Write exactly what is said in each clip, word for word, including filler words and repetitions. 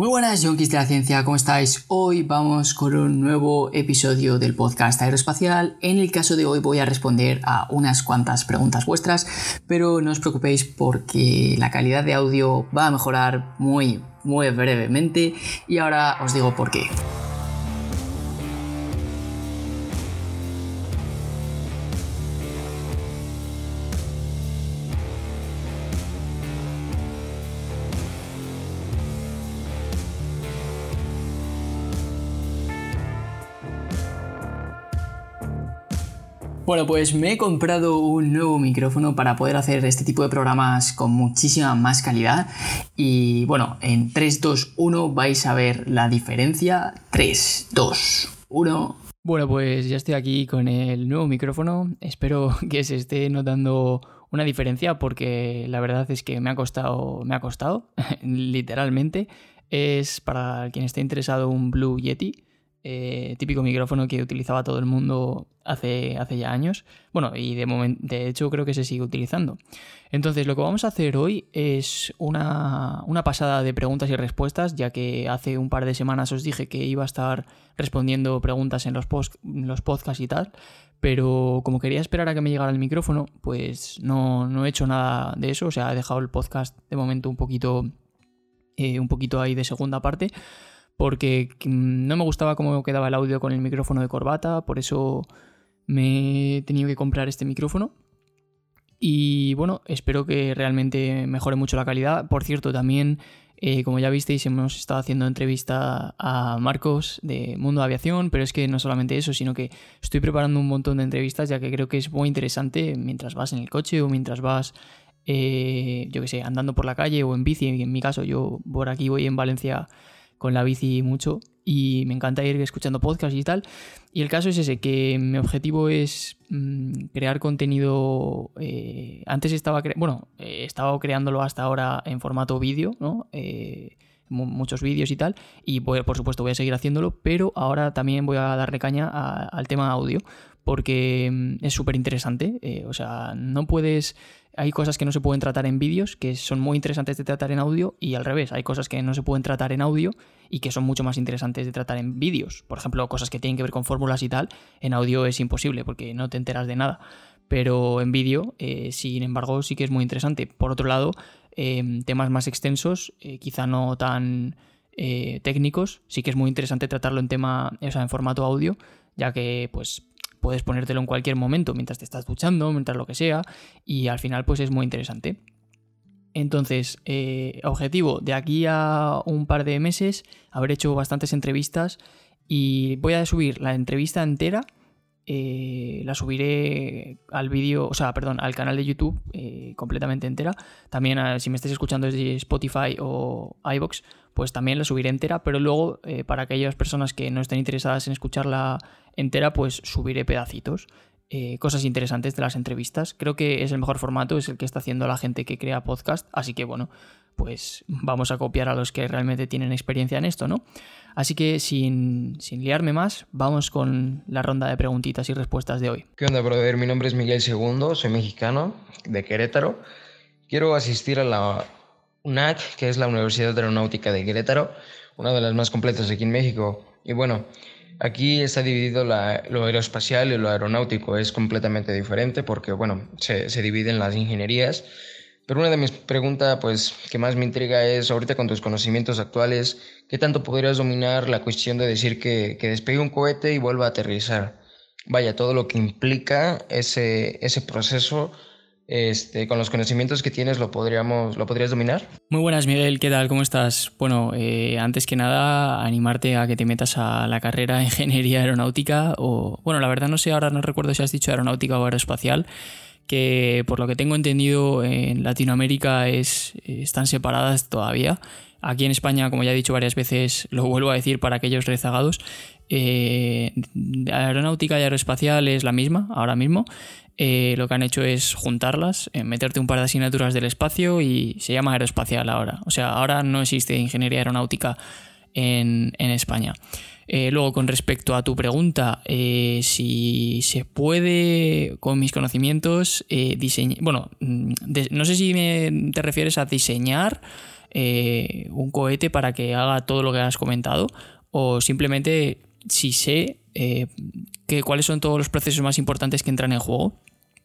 Muy buenas, yonkis de la ciencia, ¿cómo estáis? Hoy vamos con un nuevo episodio del podcast aeroespacial. En el caso de hoy voy a responder a unas cuantas preguntas vuestras, pero no os preocupéis porque la calidad de audio va a mejorar muy, muy brevemente y ahora os digo por qué. Bueno, pues me he comprado un nuevo micrófono para poder hacer este tipo de programas con muchísima más calidad y bueno, en tres, dos, uno vais a ver la diferencia. tres, dos, uno... Bueno, pues ya estoy aquí con el nuevo micrófono. Espero que se esté notando una diferencia porque la verdad es que me ha costado, me ha costado, literalmente. Es para quien esté interesado un Blue Yeti. Eh, típico micrófono que utilizaba todo el mundo hace, hace ya años. Bueno, y de, moment- de hecho creo que se sigue utilizando. Entonces lo que vamos a hacer hoy es una, una pasada de preguntas y respuestas, ya que hace un par de semanas os dije que iba a estar respondiendo preguntas en los, post- en los podcasts y tal, pero como quería esperar a que me llegara el micrófono, pues no, no he hecho nada de eso. O sea, he dejado el podcast de momento un poquito, eh, un poquito ahí de segunda parte, porque no me gustaba cómo quedaba el audio con el micrófono de corbata, por eso me he tenido que comprar este micrófono. Y bueno, espero que realmente mejore mucho la calidad. Por cierto, también, eh, como ya visteis, hemos estado haciendo entrevista a Marcos de Mundo Aviación, pero es que no solamente eso, sino que estoy preparando un montón de entrevistas, ya que creo que es muy interesante mientras vas en el coche o mientras vas, eh, yo qué sé, andando por la calle o en bici. En mi caso, yo por aquí voy en Valencia con la bici mucho y me encanta ir escuchando podcasts y tal. Y el caso es ese, que mi objetivo es mmm, crear contenido. Eh, antes estaba, cre- bueno, eh, estaba creándolo hasta ahora en formato vídeo, ¿no? Eh, muchos vídeos y tal, y pues, por supuesto voy a seguir haciéndolo, pero ahora también voy a darle caña a, al tema audio, porque mm, es súper interesante. Eh, o sea, no puedes... Hay cosas que no se pueden tratar en vídeos, que son muy interesantes de tratar en audio, y al revés, hay cosas que no se pueden tratar en audio y que son mucho más interesantes de tratar en vídeos. Por ejemplo, cosas que tienen que ver con fórmulas y tal, en audio es imposible porque no te enteras de nada. Pero en vídeo, eh, sin embargo, sí que es muy interesante. Por otro lado, eh, temas más extensos, eh, quizá no tan eh, técnicos, sí que es muy interesante tratarlo en tema, o sea, en formato audio, ya que pues puedes ponértelo en cualquier momento, mientras te estás duchando, mientras lo que sea, y al final pues es muy interesante. Entonces, eh, objetivo, de aquí a un par de meses habré hecho bastantes entrevistas y voy a subir la entrevista entera. Eh, la subiré al vídeo, o sea, perdón, al canal de YouTube eh, completamente entera. También a, si me estáis escuchando desde Spotify o iVoox, pues también la subiré entera, pero luego eh, para aquellas personas que no estén interesadas en escucharla entera, pues subiré pedacitos. Eh, cosas interesantes de las entrevistas. Creo que es el mejor formato, es el que está haciendo la gente que crea podcast, así que bueno, pues vamos a copiar a los que realmente tienen experiencia en esto, ¿no? Así que sin, sin liarme más, vamos con la ronda de preguntitas y respuestas de hoy. ¿Qué onda, brother? Mi nombre es Miguel Segundo, soy mexicano, de Querétaro. Quiero asistir a la U N A C, que es la Universidad Aeronáutica de Querétaro, una de las más completas aquí en México. Y bueno, aquí está dividido la, lo aeroespacial y lo aeronáutico, es completamente diferente porque, bueno, se, se dividen las ingenierías. Pero una de mis preguntas, pues, que más me intriga es, ahorita con tus conocimientos actuales, ¿qué tanto podrías dominar la cuestión de decir que, que despegue un cohete y vuelva a aterrizar? Vaya, todo lo que implica ese, ese proceso, este, con los conocimientos que tienes, ¿lo podríamos, lo podrías dominar? Muy buenas, Miguel, ¿qué tal? ¿Cómo estás? Bueno, eh, antes que nada, animarte a que te metas a la carrera de Ingeniería Aeronáutica o... Bueno, la verdad no sé, ahora no recuerdo si has dicho aeronáutica o aeroespacial, que por lo que tengo entendido en Latinoamérica es, están separadas todavía. Aquí en España, como ya he dicho varias veces, lo vuelvo a decir para aquellos rezagados, eh, aeronáutica y aeroespacial es la misma ahora mismo. Eh, lo que han hecho es juntarlas, eh, meterte un par de asignaturas del espacio y se llama aeroespacial ahora. O sea, ahora no existe ingeniería aeronáutica en, en España. Eh, luego, con respecto a tu pregunta, eh, si se puede, con mis conocimientos, eh, diseñar... Bueno, de, no sé si me, te refieres a diseñar eh, un cohete para que haga todo lo que has comentado, o simplemente si sé eh, que, cuáles son todos los procesos más importantes que entran en juego.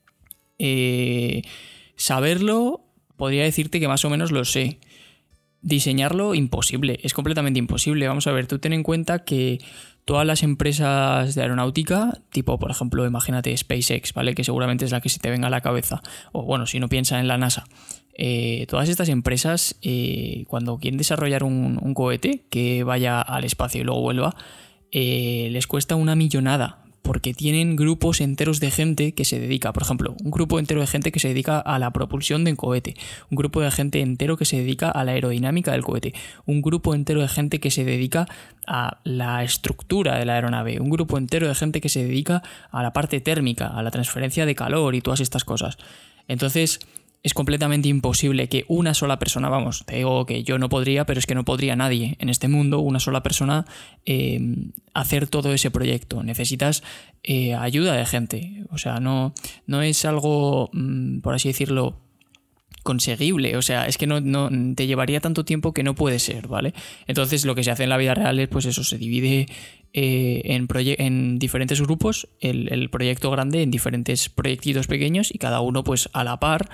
Eh, saberlo, podría decirte que más o menos lo sé. Diseñarlo, imposible, es completamente imposible. Vamos a ver, tú ten en cuenta que todas las empresas de aeronáutica, tipo por ejemplo, imagínate SpaceX, ¿vale? Que seguramente es la que se te venga a la cabeza, o bueno, si no piensa en la NASA. Eh, todas estas empresas, eh, cuando quieren desarrollar un, un cohete que vaya al espacio y luego vuelva, eh, les cuesta una millonada, porque tienen grupos enteros de gente que se dedica, por ejemplo, un grupo entero de gente que se dedica a la propulsión del cohete, un grupo de gente entero que se dedica a la aerodinámica del cohete, un grupo entero de gente que se dedica a la estructura de la aeronave, un grupo entero de gente que se dedica a la parte térmica, a la transferencia de calor y todas estas cosas. Entonces, es completamente imposible que una sola persona, vamos, te digo que yo no podría, pero es que no podría nadie en este mundo, una sola persona, eh, hacer todo ese proyecto. Necesitas eh, ayuda de gente. O sea, no, no es algo, mm, por así decirlo, conseguible. O sea, es que no, no te llevaría tanto tiempo que no puede ser, ¿vale? Entonces lo que se hace en la vida real es, pues eso, se divide eh, en, proye- en diferentes grupos, el, el proyecto grande en diferentes proyectitos pequeños, y cada uno pues a la par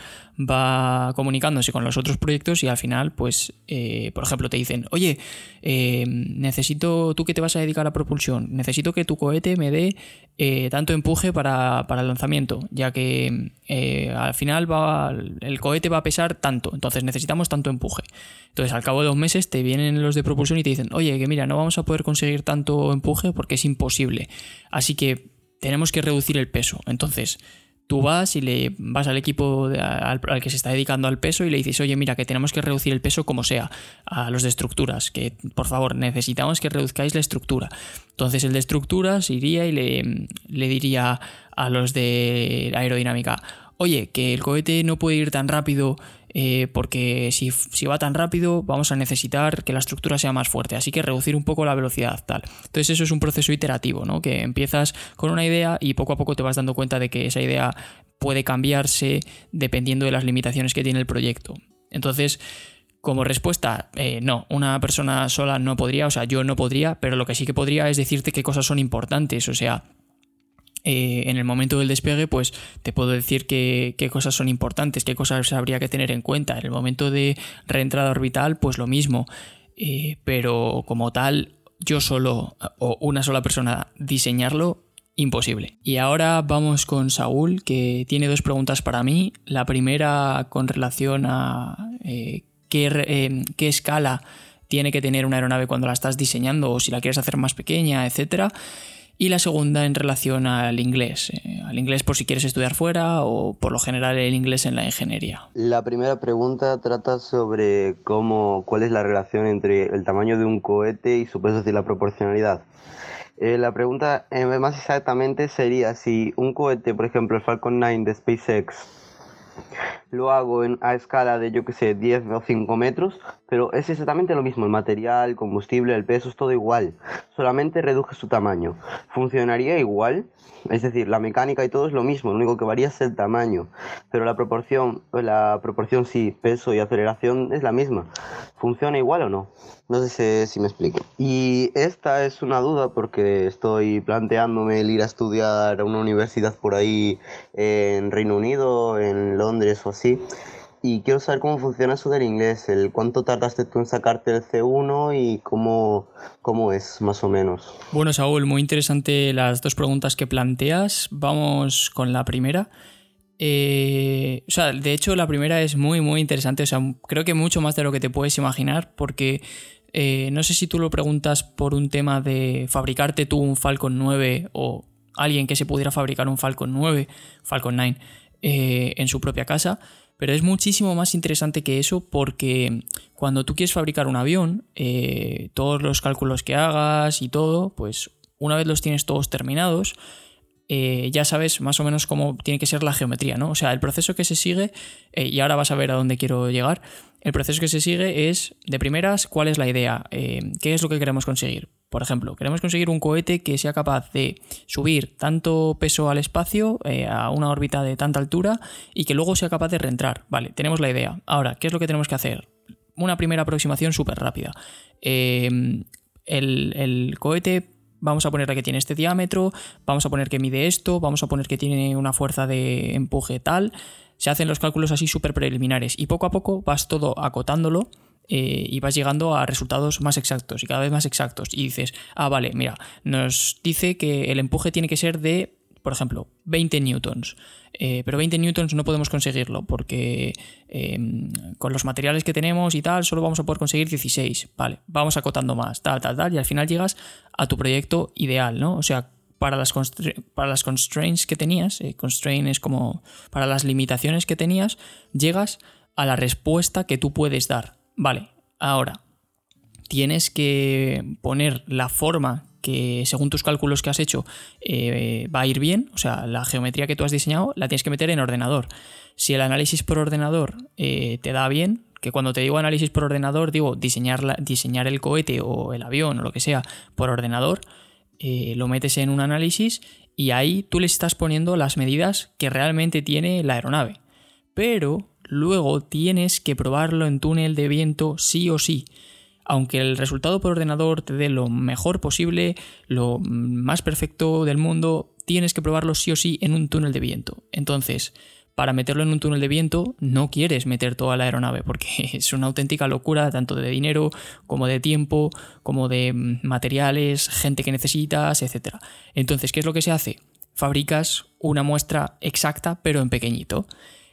va comunicándose con los otros proyectos, y al final pues eh, por ejemplo te dicen, oye, eh, necesito, tú que te vas a dedicar a propulsión, necesito que tu cohete me dé eh, tanto empuje para, para el lanzamiento, ya que eh, al final va, el cohete va a pesar tanto, entonces necesitamos tanto empuje. Entonces al cabo de dos meses te vienen los de propulsión y te dicen, oye, que mira, no vamos a poder conseguir tanto empuje porque es imposible, así que tenemos que reducir el peso. Entonces tú vas y le vas al equipo de, al, al que se está dedicando al peso y le dices, oye, mira, que tenemos que reducir el peso como sea, a los de estructuras, que por favor necesitamos que reduzcáis la estructura. Entonces el de estructuras iría y le, le diría a los de aerodinámica, oye, que el cohete no puede ir tan rápido eh, porque si, si va tan rápido vamos a necesitar que la estructura sea más fuerte, así que reducir un poco la velocidad, tal. Entonces eso es un proceso iterativo, ¿no? Que empiezas con una idea y poco a poco te vas dando cuenta de que esa idea puede cambiarse dependiendo de las limitaciones que tiene el proyecto. Entonces, como respuesta, eh, no, una persona sola no podría, o sea, yo no podría, pero lo que sí que podría es decirte qué cosas son importantes, o sea, Eh, en el momento del despegue, pues te puedo decir qué, qué cosas son importantes, qué cosas habría que tener en cuenta. En el momento de reentrada orbital, pues lo mismo. Eh, pero como tal, yo solo o una sola persona diseñarlo, imposible. Y ahora vamos con Saúl, que tiene dos preguntas para mí. La primera con relación a eh, qué, eh, qué escala tiene que tener una aeronave cuando la estás diseñando, o si la quieres hacer más pequeña, etcétera. Y la segunda en relación al inglés, eh, al inglés por si quieres estudiar fuera, o por lo general el inglés en la ingeniería. La primera pregunta trata sobre cómo, cuál es la relación entre el tamaño de un cohete y su peso y la proporcionalidad. Eh, la pregunta eh, más exactamente sería si un cohete, por ejemplo el Falcon nueve de SpaceX, lo hago en, a escala de, yo que sé, diez o cinco metros, pero es exactamente lo mismo, el material, el combustible, el peso, es todo igual, solamente reduje su tamaño. ¿Funcionaría igual? Es decir, la mecánica y todo es lo mismo, lo único que varía es el tamaño, pero la proporción, la proporción sí, peso y aceleración es la misma. ¿Funciona igual o no? No sé si, si me explico. Y esta es una duda porque estoy planteándome el ir a estudiar a una universidad por ahí en Reino Unido, en Londres o así. Y quiero saber cómo funciona eso del inglés, el cuánto tardaste tú en sacarte el C uno y cómo, cómo es, más o menos. Bueno, Saúl, muy interesante las dos preguntas que planteas. Vamos con la primera. Eh, o sea, de hecho la primera es muy muy interesante, o sea, creo que mucho más de lo que te puedes imaginar, porque eh, no sé si tú lo preguntas por un tema de fabricarte tú un Falcon nueve, o alguien que se pudiera fabricar un Falcon nueve, Falcon nueve eh, en su propia casa, pero es muchísimo más interesante que eso, porque cuando tú quieres fabricar un avión, eh, todos los cálculos que hagas y todo, pues una vez los tienes todos terminados, Eh, ya sabes más o menos cómo tiene que ser la geometría, ¿no? O sea, el proceso que se sigue, eh, y ahora vas a ver a dónde quiero llegar, el proceso que se sigue es, de primeras, ¿cuál es la idea? Eh, ¿qué es lo que queremos conseguir? Por ejemplo, queremos conseguir un cohete que sea capaz de subir tanto peso al espacio, eh, a una órbita de tanta altura, y que luego sea capaz de reentrar. Vale, tenemos la idea. Ahora, ¿qué es lo que tenemos que hacer? una primera aproximación súper rápida. Eh, el, el cohete, vamos a ponerle que tiene este diámetro, vamos a poner que mide esto, vamos a poner que tiene una fuerza de empuje tal. Se hacen los cálculos así súper preliminares y poco a poco vas todo acotándolo. Eh, y vas llegando a resultados más exactos y cada vez más exactos y dices, ah, vale, mira, nos dice que el empuje tiene que ser de, por ejemplo, veinte newtons, eh, pero veinte newtons no podemos conseguirlo porque eh, con los materiales que tenemos y tal solo vamos a poder conseguir dieciséis, vale, vamos acotando más, tal, tal, tal, y al final llegas a tu proyecto ideal, ¿no? O sea, para las, constra- para las constraints que tenías, eh, constraint es como para las limitaciones que tenías, llegas a la respuesta que tú puedes dar. Vale, ahora tienes que poner la forma que según tus cálculos que has hecho eh, va a ir bien, o sea, la geometría que tú has diseñado la tienes que meter en ordenador. Si el análisis por ordenador eh, te da bien, que cuando te digo análisis por ordenador digo diseñar, la, diseñar el cohete o el avión o lo que sea por ordenador, eh, lo metes en un análisis y ahí tú le estás poniendo las medidas que realmente tiene la aeronave. Pero luego tienes que probarlo en túnel de viento sí o sí. Aunque el resultado por ordenador te dé lo mejor posible, lo más perfecto del mundo, tienes que probarlo sí o sí en un túnel de viento. Entonces, para meterlo en un túnel de viento no quieres meter toda la aeronave porque es una auténtica locura tanto de dinero como de tiempo, como de materiales, gente que necesitas, etcétera. Entonces, ¿qué es lo que se hace? Fabricas una muestra exacta pero en pequeñito.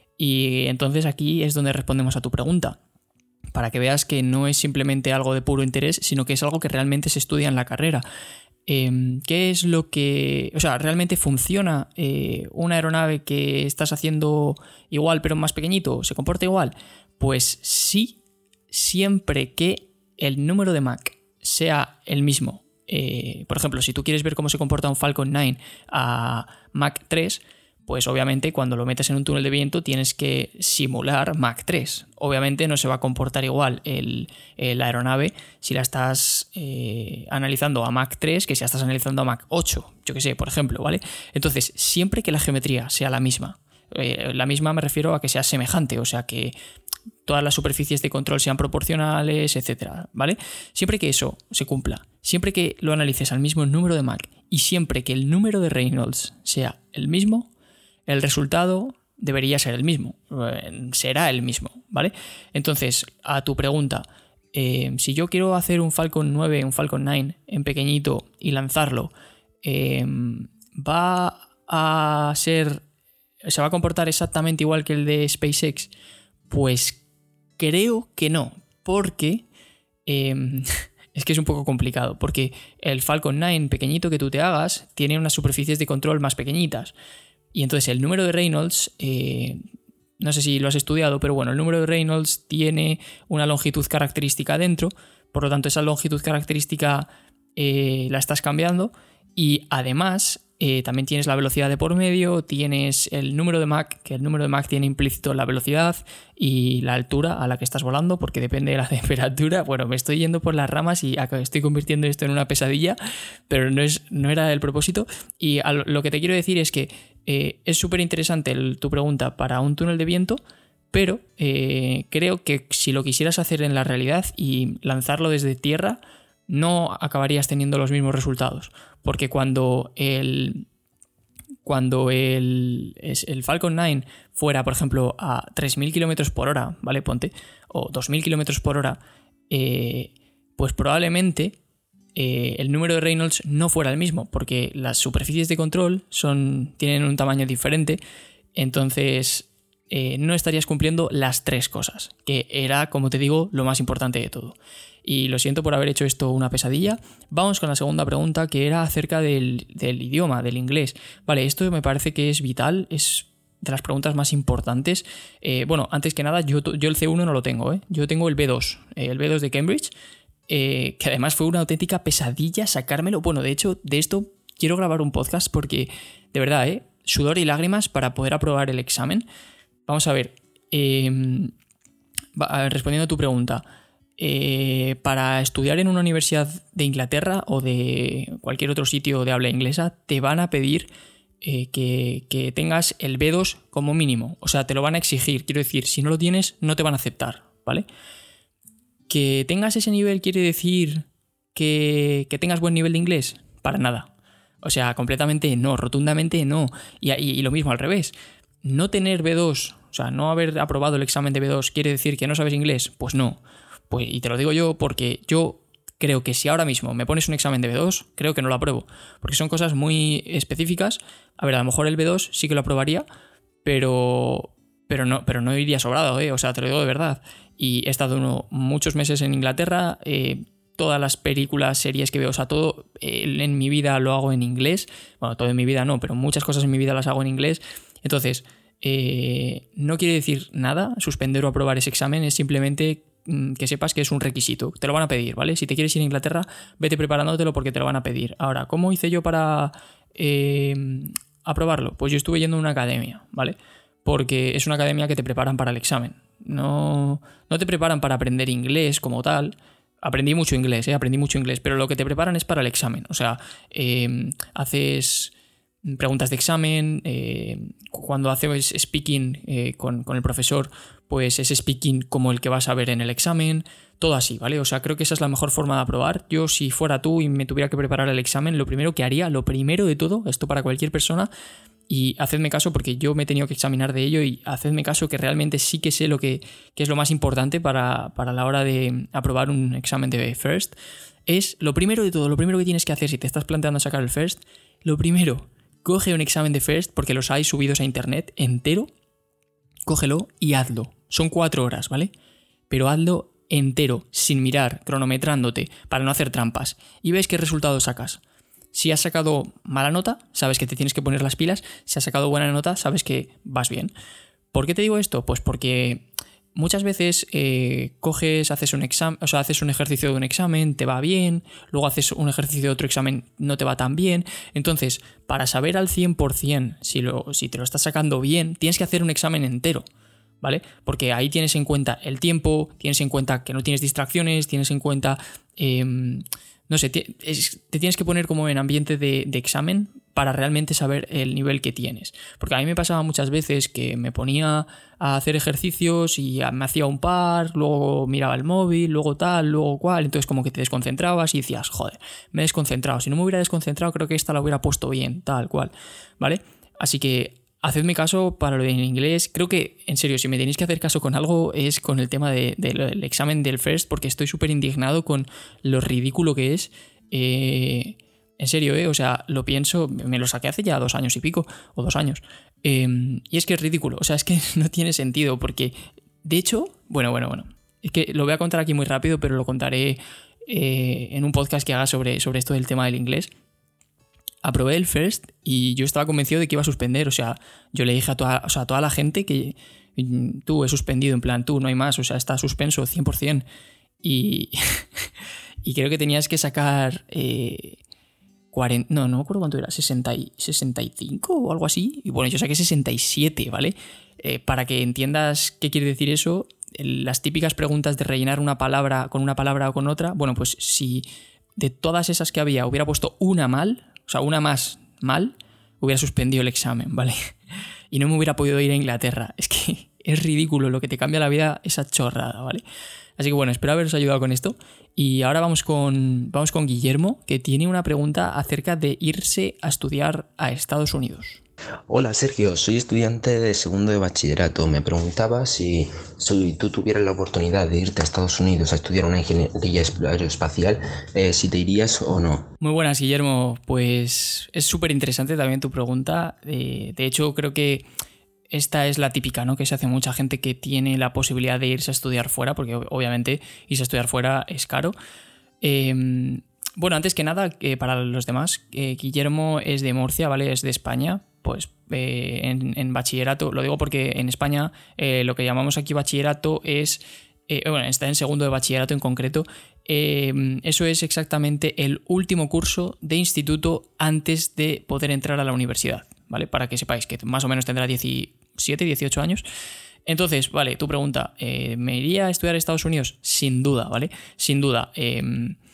Y entonces aquí es donde respondemos a tu pregunta, para que veas que no es simplemente algo de puro interés, sino que es algo que realmente se estudia en la carrera. Eh, ¿Qué es lo que... O sea, ¿realmente funciona eh, una aeronave que estás haciendo igual pero más pequeñito? ¿Se comporta igual? Pues sí, siempre que el número de Mach sea el mismo. Eh, por ejemplo, si tú quieres ver cómo se comporta un Falcon nueve a Mach tres... pues obviamente cuando lo metes en un túnel de viento tienes que simular Mach tres. Obviamente no se va a comportar igual el, el, la aeronave si la estás eh, analizando a Mach tres que si la estás analizando a Mach ocho, yo que sé, por ejemplo, ¿vale? Entonces, siempre que la geometría sea la misma, eh, la misma me refiero a que sea semejante, o sea que todas las superficies de control sean proporcionales, etcétera, ¿vale? Siempre que eso se cumpla, siempre que lo analices al mismo número de Mach y siempre que el número de Reynolds sea el mismo, el resultado debería ser el mismo, será el mismo, ¿vale? Entonces, a tu pregunta, eh, si yo quiero hacer un Falcon nueve, un Falcon nueve en pequeñito y lanzarlo, eh, ¿va a ser, se va a comportar exactamente igual que el de SpaceX? Pues creo que no, porque eh, es que es un poco complicado, porque el Falcon nueve pequeñito que tú te hagas tiene unas superficies de control más pequeñitas. Y entonces el número de Reynolds, eh, no sé si lo has estudiado, pero bueno, el número de Reynolds tiene una longitud característica dentro, por lo tanto esa longitud característica eh, la estás cambiando y además eh, también tienes la velocidad de por medio, tienes el número de Mach, que el número de Mach tiene implícito la velocidad y la altura a la que estás volando, porque depende de la temperatura. Bueno, me estoy yendo por las ramas y estoy convirtiendo esto en una pesadilla, pero no, es, no era el propósito. Y a lo que te quiero decir es que eh, es súper interesante el, tu pregunta para un túnel de viento, pero eh, creo que si lo quisieras hacer en la realidad y lanzarlo desde tierra, no acabarías teniendo los mismos resultados, porque cuando el, cuando el, el Falcon nueve fuera, por ejemplo, a tres mil kilómetros por hora, ¿vale? Ponte, o dos mil kilómetros por hora, eh, pues probablemente eh, el número de Reynolds no fuera el mismo, porque las superficies de control son, tienen un tamaño diferente, entonces eh, no estarías cumpliendo las tres cosas, que era, como te digo, lo más importante de todo. Y lo siento por haber hecho esto una pesadilla. Vamos con la segunda pregunta, que era acerca del, del idioma, del inglés. Vale, esto me parece que es vital, es de las preguntas más importantes. Eh, bueno, antes que nada, yo, yo el C uno no lo tengo, ¿eh? Yo tengo el B dos, eh, el B dos de Cambridge, eh, que además fue una auténtica pesadilla sacármelo. Bueno, de hecho, de esto quiero grabar un podcast porque, de verdad, ¿eh? Sudor y lágrimas para poder aprobar el examen. Vamos a ver, eh, respondiendo a tu pregunta, Eh, para estudiar en una universidad de Inglaterra o de cualquier otro sitio de habla inglesa te van a pedir eh, que, que tengas el B dos como mínimo, o sea, te lo van a exigir, quiero decir, si no lo tienes no te van a aceptar, ¿vale? ¿Que tengas ese nivel quiere decir que, que tengas buen nivel de inglés? Para nada. O sea, completamente no, rotundamente no. Y, y, y lo mismo al revés. No tener B dos, o sea, no haber aprobado el examen de B dos, ¿quiere decir que no sabes inglés? Pues no. Pues, y te lo digo yo porque yo creo que si ahora mismo me pones un examen de B dos, creo que no lo apruebo. Porque son cosas muy específicas. A ver, a lo mejor el B dos sí que lo aprobaría, pero, pero, no, pero no iría sobrado, ¿eh? O sea, te lo digo de verdad. Y he estado uno, muchos meses en Inglaterra, eh, todas las películas, series que veo, o sea, todo eh, en mi vida lo hago en inglés. Bueno, todo en mi vida no, pero muchas cosas en mi vida las hago en inglés. Entonces, eh, no quiere decir nada suspender o aprobar ese examen, es simplemente mm, que sepas que es un requisito. Te lo van a pedir, ¿vale? Si te quieres ir a Inglaterra, vete preparándotelo porque te lo van a pedir. Ahora, ¿cómo hice yo para eh, aprobarlo? Pues yo estuve yendo a una academia, ¿vale? Porque es una academia que te preparan para el examen. No, no te preparan para aprender inglés como tal. Aprendí mucho inglés, ¿eh? Aprendí mucho inglés, pero lo que te preparan es para el examen. O sea, eh, haces preguntas de examen, eh, cuando haces speaking eh, con, con el profesor, pues es speaking como el que vas a ver en el examen, todo así, ¿vale? O sea, creo que esa es la mejor forma de aprobar. Yo, si fuera tú y me tuviera que preparar el examen, lo primero que haría, lo primero de todo, esto para cualquier persona, y hacedme caso porque yo me he tenido que examinar de ello, y hacedme caso que realmente sí que sé lo que, que es lo más importante para, para la hora de aprobar un examen de FIRST. Es lo primero de todo, lo primero que tienes que hacer si te estás planteando sacar el FIRST, lo primero, coge un examen de FIRST, porque los hay subidos a internet entero, cógelo y hazlo. Son cuatro horas, ¿vale? Pero hazlo entero, sin mirar, cronometrándote, para no hacer trampas, y ves qué resultado sacas. Si has sacado mala nota, sabes que te tienes que poner las pilas. Si has sacado buena nota, sabes que vas bien. ¿Por qué te digo esto? Pues porque muchas veces eh, coges, haces un examen, o sea, haces un ejercicio de un examen, te va bien, luego haces un ejercicio de otro examen, no te va tan bien. Entonces, para saber al cien por ciento si, lo, si te lo estás sacando bien, tienes que hacer un examen entero, ¿vale? Porque ahí tienes en cuenta el tiempo, tienes en cuenta que no tienes distracciones, tienes en cuenta... Eh, No sé, te, es, te tienes que poner como en ambiente de, de examen para realmente saber el nivel que tienes. Porque a mí me pasaba muchas veces que me ponía a hacer ejercicios y me hacía un par, luego miraba el móvil, luego tal, luego cual, entonces como que te desconcentrabas y decías, joder, me he desconcentrado. Si no me hubiera desconcentrado, creo que esta la hubiera puesto bien, tal cual, ¿vale? Así que hacedme caso para lo de inglés. Creo que, en serio, si me tenéis que hacer caso con algo es con el tema de, de, del examen del FIRST, porque estoy súper indignado con lo ridículo que es. Eh, en serio, ¿eh? O sea, lo pienso, me lo saqué hace ya dos años y pico, o dos años. Eh, y es que es ridículo, o sea, es que no tiene sentido, porque, de hecho, bueno, bueno, bueno, es que lo voy a contar aquí muy rápido, pero lo contaré eh, en un podcast que haga sobre, sobre esto del tema del inglés. Aprobé el FIRST y yo estaba convencido de que iba a suspender. O sea, yo le dije a toda, o sea, a toda la gente que tú, he suspendido, en plan, tú, no hay más, o sea, está suspenso cien por ciento. Y, y creo que tenías que sacar eh, cuarenta, no, no me acuerdo cuánto era, sesenta, sesenta y cinco o algo así. Y bueno, yo saqué sesenta y siete, ¿vale? Eh, para que entiendas qué quiere decir eso, las típicas preguntas de rellenar una palabra con una palabra o con otra, bueno, pues si de todas esas que había hubiera puesto una mal, o sea, una más mal, hubiera suspendido el examen, ¿vale? Y no me hubiera podido ir a Inglaterra. Es que es ridículo lo que te cambia la vida esa chorrada, ¿vale? Así que bueno, espero haberos ayudado con esto. Y ahora vamos con, vamos con Guillermo, que tiene una pregunta acerca de irse a estudiar a Estados Unidos. Hola Sergio, soy estudiante de segundo de bachillerato. Me preguntaba si, si tú tuvieras la oportunidad de irte a Estados Unidos a estudiar una ingeniería aeroespacial, eh, si te irías o no. Muy buenas, Guillermo. Pues es súper interesante también tu pregunta. Eh, de hecho, creo que esta es la típica, ¿no? Que se hace mucha gente que tiene la posibilidad de irse a estudiar fuera, porque obviamente irse a estudiar fuera es caro. Eh, bueno, antes que nada, eh, para los demás, eh, Guillermo es de Murcia, ¿vale? Es de España. Pues eh, en, en bachillerato, lo digo porque en España eh, lo que llamamos aquí bachillerato es, eh, bueno, está en segundo de bachillerato en concreto, eh, eso es exactamente el último curso de instituto antes de poder entrar a la universidad, ¿vale? Para que sepáis que más o menos tendrá diecisiete, dieciocho años. Entonces, vale, tu pregunta, eh, ¿me iría a estudiar a Estados Unidos? Sin duda, ¿vale? Sin duda. Eh,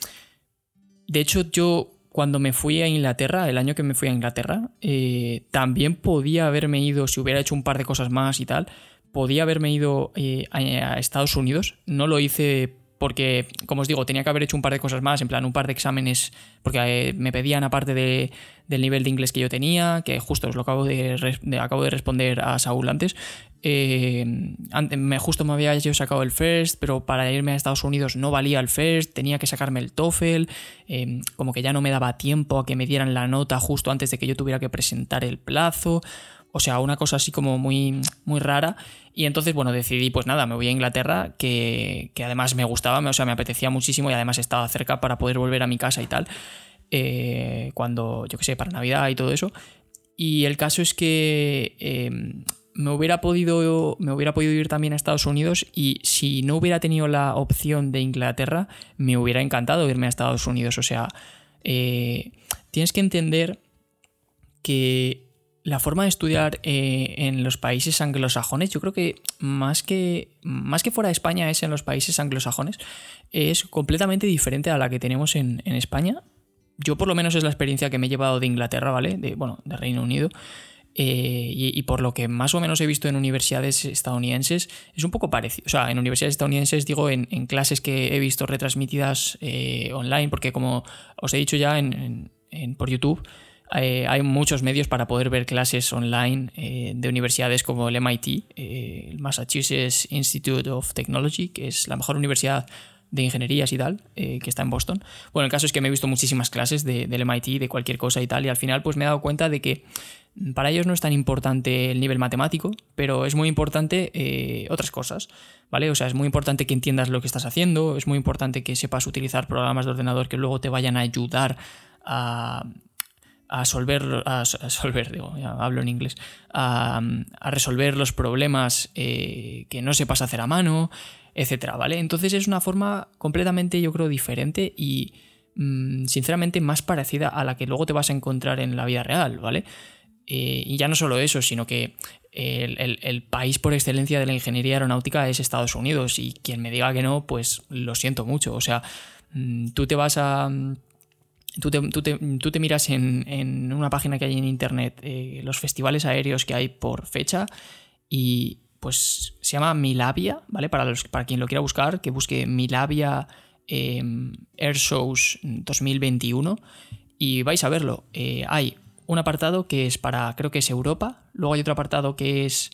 de hecho, yo... Cuando me fui a Inglaterra, el año que me fui a Inglaterra, eh, también podía haberme ido, si hubiera hecho un par de cosas más y tal, podía haberme ido eh, a, a Estados Unidos. No lo hice porque, como os digo, tenía que haber hecho un par de cosas más, en plan un par de exámenes, porque eh, me pedían aparte de, del nivel de inglés que yo tenía, que justo os lo acabo de, de, acabo de responder a Saúl antes, eh, antes me, justo me había yo sacado el FIRST, pero para irme a Estados Unidos no valía el FIRST, tenía que sacarme el TOEFL, eh, como que ya no me daba tiempo a que me dieran la nota justo antes de que yo tuviera que presentar el plazo. O sea, una cosa así como muy, muy rara. Y entonces, bueno, decidí, pues nada, me voy a Inglaterra, que, que además me gustaba, o sea, me apetecía muchísimo y además estaba cerca para poder volver a mi casa y tal. Eh, cuando, yo qué sé, para Navidad y todo eso. Y el caso es que eh, me, hubiera podido, me hubiera podido ir también a Estados Unidos y si no hubiera tenido la opción de Inglaterra, me hubiera encantado irme a Estados Unidos. O sea, eh, tienes que entender que la forma de estudiar eh, en los países anglosajones, yo creo que más que más que fuera de España es en los países anglosajones, es completamente diferente a la que tenemos en, en España. Yo por lo menos es la experiencia que me he llevado de Inglaterra, ¿vale? De, bueno, de Reino Unido. Eh, y, y por lo que más o menos he visto en universidades estadounidenses, es un poco parecido. O sea, en universidades estadounidenses, digo, en, en clases que he visto retransmitidas eh, online, porque como os he dicho ya en, en, en, por YouTube, Eh, hay muchos medios para poder ver clases online eh, de universidades como el M I T, eh, el Massachusetts Institute of Technology, que es la mejor universidad de ingenierías y tal, eh, que está en Boston. Bueno, el caso es que me he visto muchísimas clases de, del M I T, de cualquier cosa y tal, y al final pues me he dado cuenta de que para ellos no es tan importante el nivel matemático, pero es muy importante eh, otras cosas, ¿vale? O sea, es muy importante que entiendas lo que estás haciendo, es muy importante que sepas utilizar programas de ordenador que luego te vayan a ayudar a... a solver, a, a solver, digo, ya hablo en inglés, a, a resolver los problemas eh, que no sepas hacer a mano, etcétera, ¿vale? Entonces es una forma completamente, yo creo, diferente y mmm, sinceramente más parecida a la que luego te vas a encontrar en la vida real, ¿vale? Eh, y ya no solo eso, sino que el, el, el país por excelencia de la ingeniería aeronáutica es Estados Unidos y quien me diga que no, pues lo siento mucho, o sea, mmm, tú te vas a... Tú te, tú, te, tú te miras en, en una página que hay en internet eh, los festivales aéreos que hay por fecha y pues se llama Milabia, ¿vale? Para, los, para quien lo quiera buscar, que busque Milabia eh, Air Shows dos mil veintiuno y vais a verlo. Eh, hay un apartado que es para, creo que es Europa, luego hay otro apartado que es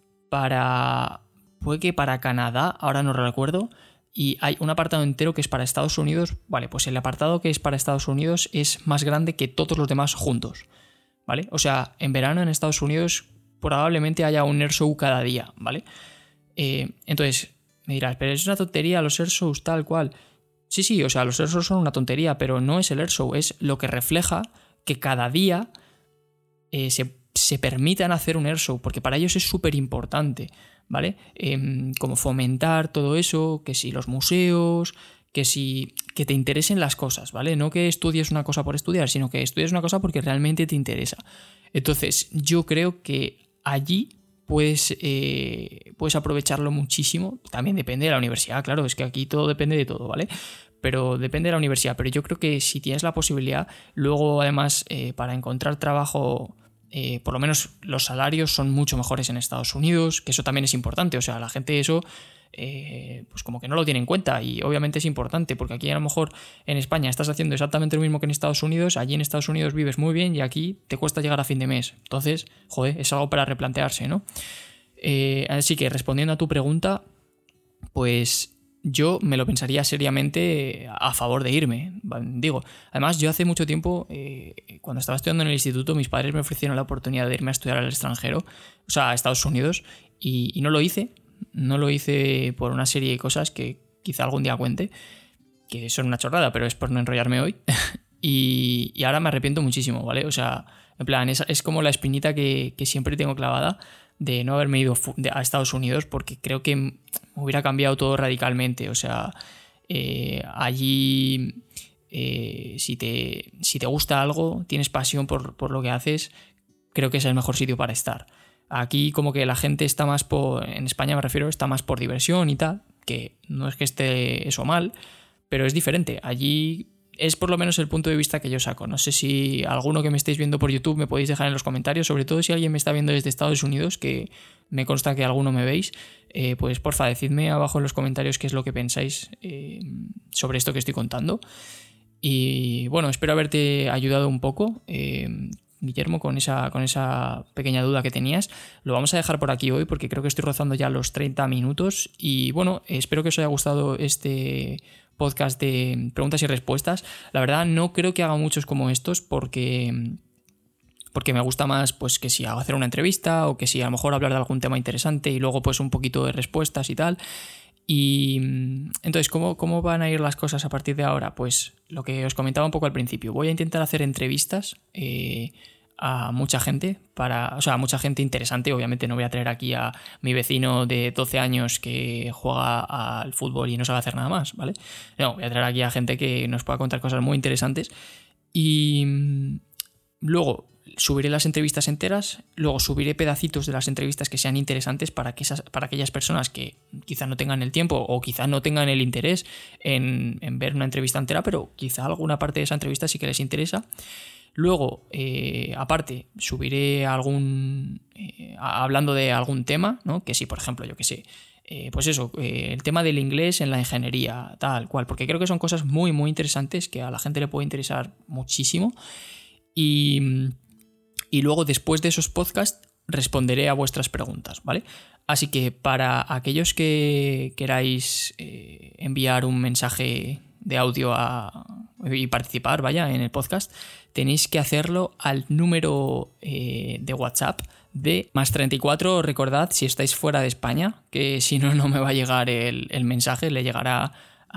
para, puede que para Canadá, ahora no recuerdo. Y hay un apartado entero que es para Estados Unidos. Vale, pues el apartado que es para Estados Unidos es más grande que todos los demás juntos, ¿vale? O sea, en verano en Estados Unidos probablemente haya un air show cada día, ¿vale? Eh, entonces, me dirás, pero es una tontería los air shows tal cual. Sí, sí, o sea, los air shows son una tontería, pero no es el air show, es lo que refleja que cada día eh, se, se permitan hacer un air show, porque para ellos es súper importante, ¿vale? Eh, como fomentar todo eso, que si los museos, que si que te interesen las cosas, ¿vale? No que estudies una cosa por estudiar, sino que estudies una cosa porque realmente te interesa. Entonces, yo creo que allí puedes, eh, puedes aprovecharlo muchísimo. También depende de la universidad, claro, es que aquí todo depende de todo, ¿vale? Pero depende de la universidad. Pero yo creo que si tienes la posibilidad, luego además eh, para encontrar trabajo... Eh, por lo menos los salarios son mucho mejores en Estados Unidos, que eso también es importante, o sea, la gente eso eh, pues como que no lo tiene en cuenta y obviamente es importante porque aquí a lo mejor en España estás haciendo exactamente lo mismo que en Estados Unidos, allí en Estados Unidos vives muy bien y aquí te cuesta llegar a fin de mes, entonces, joder, es algo para replantearse, ¿no? Eh, así que respondiendo a tu pregunta, pues... yo me lo pensaría seriamente a favor de irme, digo. Además, yo hace mucho tiempo, eh, cuando estaba estudiando en el instituto, mis padres me ofrecieron la oportunidad de irme a estudiar al extranjero, o sea, a Estados Unidos, y, y no lo hice. No lo hice por una serie de cosas que quizá algún día cuente, que son una chorrada, pero es por no enrollarme hoy. y, y ahora me arrepiento muchísimo, ¿vale? O sea, en plan, es, es como la espinita que, que siempre tengo clavada de no haberme ido a Estados Unidos porque creo que me hubiera cambiado todo radicalmente. O sea, eh, allí eh, si, te, si te gusta algo, tienes pasión por, por lo que haces, creo que es el mejor sitio para estar. Aquí como que la gente está más por, en España me refiero, está más por diversión y tal, que no es que esté eso mal, pero es diferente. Allí es por lo menos el punto de vista que yo saco. No sé si alguno que me estéis viendo por YouTube me podéis dejar en los comentarios, sobre todo si alguien me está viendo desde Estados Unidos, que me consta que alguno me veis, eh, pues porfa, decidme abajo en los comentarios qué es lo que pensáis eh, sobre esto que estoy contando. Y bueno, espero haberte ayudado un poco, eh, Guillermo, con esa, con esa pequeña duda que tenías. Lo vamos a dejar por aquí hoy porque creo que estoy rozando ya los treinta minutos. Y bueno, espero que os haya gustado este podcast de preguntas y respuestas. La verdad no creo que haga muchos como estos porque, porque me gusta más pues que si hacer una entrevista o que si a lo mejor hablar de algún tema interesante y luego pues un poquito de respuestas y tal. Y entonces, ¿cómo, ¿cómo van a ir las cosas a partir de ahora? Pues lo que os comentaba un poco al principio. Voy a intentar hacer entrevistas eh, a mucha gente, para, o sea, a mucha gente interesante. Obviamente no voy a traer aquí a mi vecino de doce años que juega al fútbol y no sabe hacer nada más, ¿vale? No, voy a traer aquí a gente que nos pueda contar cosas muy interesantes. Y luego subiré las entrevistas enteras, luego subiré pedacitos de las entrevistas que sean interesantes para, que esas, para aquellas personas que quizá no tengan el tiempo o quizá no tengan el interés en, en ver una entrevista entera, pero quizá alguna parte de esa entrevista sí que les interesa. Luego, eh, aparte, subiré algún... Eh, hablando de algún tema, ¿no? Que si, por ejemplo, yo que sé, eh, pues eso, eh, el tema del inglés en la ingeniería, tal cual, porque creo que son cosas muy, muy interesantes que a la gente le puede interesar muchísimo. Y... Y luego, después de esos podcasts, responderé a vuestras preguntas, ¿vale? Así que para aquellos que queráis eh, enviar un mensaje de audio a, y participar, vaya, en el podcast, tenéis que hacerlo al número eh, de WhatsApp de más treinta y cuatro. Recordad, si estáis fuera de España, que si no, no me va a llegar el, el mensaje, le llegará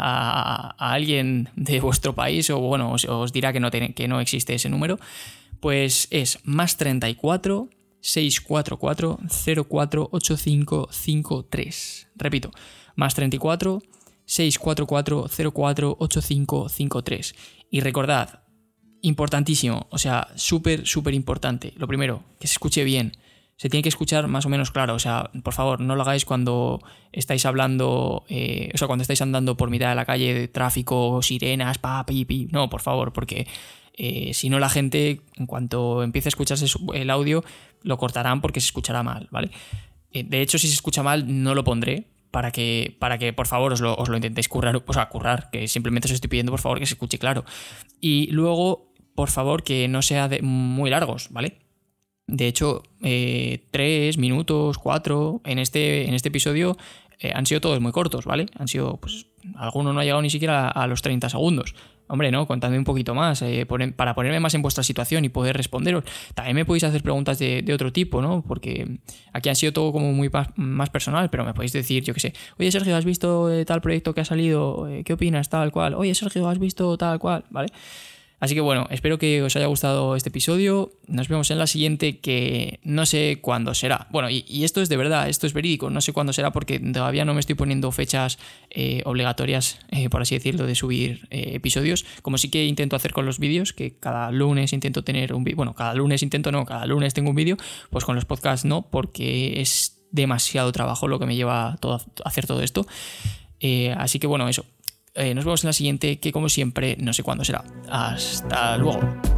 a, a alguien de vuestro país o, bueno, os, os dirá que no, tiene, que no existe ese número. Pues es más treinta y cuatro, seiscientos cuarenta y cuatro, cero cuatro ochenta y cinco cincuenta y tres. Repito, más treinta y cuatro, seiscientos cuarenta y cuatro, cero cuatro ochenta y cinco cincuenta y tres. Y recordad, importantísimo, o sea, súper, súper importante. Lo primero, que se escuche bien. Se tiene que escuchar más o menos claro. O sea, por favor, no lo hagáis cuando estáis hablando, eh, o sea, cuando estáis andando por mitad de la calle, de tráfico, sirenas, pa, pi, pi. No, por favor, porque... Eh, si no, la gente, en cuanto empiece a escucharse el audio, lo cortarán porque se escuchará mal, ¿vale? Eh, de hecho, si se escucha mal, no lo pondré para que, para que por favor, os lo, os lo intentéis currar, o sea, currar, que simplemente os estoy pidiendo, por favor, que se escuche claro. Y luego, por favor, que no sea de, muy largos, ¿vale? De hecho, eh, tres minutos, cuatro, en este, en este episodio eh, han sido todos muy cortos, ¿vale? Han sido, pues, alguno no ha llegado ni siquiera a, a los treinta segundos. Hombre, no, contadme un poquito más, eh, poner, para ponerme más en vuestra situación y poder responderos. También me podéis hacer preguntas de, de otro tipo, ¿no? Porque aquí han sido todo como muy pa- más personal, pero me podéis decir, yo qué sé, oye Sergio, ¿has visto eh, tal proyecto que ha salido? Eh, ¿Qué opinas? Tal cual. Oye Sergio, ¿has visto tal cual? ¿Vale? Así que bueno, espero que os haya gustado este episodio. Nos vemos en la siguiente, que no sé cuándo será. Bueno, y, y esto es de verdad, esto es verídico. No sé cuándo será porque todavía no me estoy poniendo fechas eh, obligatorias, eh, por así decirlo, de subir eh, episodios. Como sí que intento hacer con los vídeos, que cada lunes intento tener un vídeo. Bueno, cada lunes intento no, cada lunes tengo un vídeo. Pues con los podcasts no, porque es demasiado trabajo lo que me lleva todo, a hacer todo esto. Eh, así que bueno, eso. Eh, nos vemos en la siguiente, que como siempre no sé cuándo será. Hasta luego.